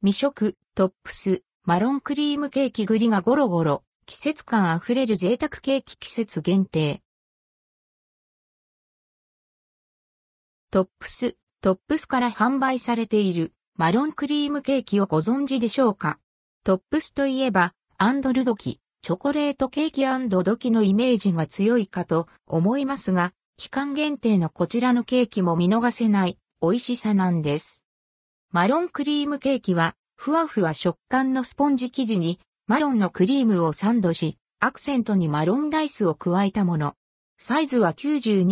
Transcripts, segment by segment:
未食、トップス、マロンクリームケーキ栗がゴロゴロ、季節感あふれる贅沢ケーキ季節限定。トップスから販売されているマロンクリームケーキをご存知でしょうか？トップスといえば、アンドルドキ、チョコレートケーキ&ドキのイメージが強いかと思いますが、期間限定のこちらのケーキも見逃せない美味しさなんです。マロンクリームケーキは、ふわふわ食感のスポンジ生地にマロンのクリームをサンドし、アクセントにマロンダイスを加えたもの。サイズは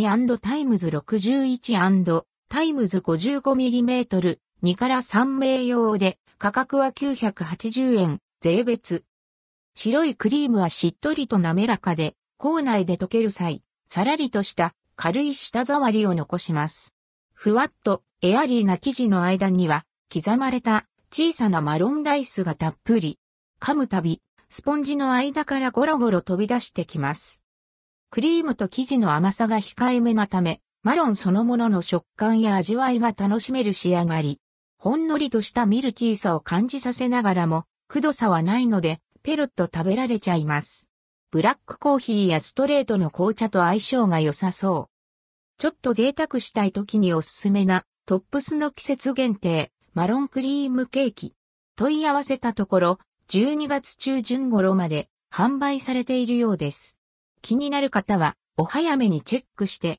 92&61& タイムズ 55mm、2から3名用で、価格は980円、税別。白いクリームはしっとりと滑らかで、口内で溶ける際、さらりとした軽い舌触りを残します。ふわっとエアリーな生地の間には、刻まれた小さなマロンダイスがたっぷり。噛むたび、スポンジの間からゴロゴロ飛び出してきます。クリームと生地の甘さが控えめなため、マロンそのものの食感や味わいが楽しめる仕上がり。ほんのりとしたミルキーさを感じさせながらも、くどさはないので、ペロッと食べられちゃいます。ブラックコーヒーやストレートの紅茶と相性が良さそう。ちょっと贅沢したい時におすすめな、トップスの季節限定、マロンクリームケーキ。問い合わせたところ、12月中旬頃まで販売されているようです。気になる方は、お早めにチェックして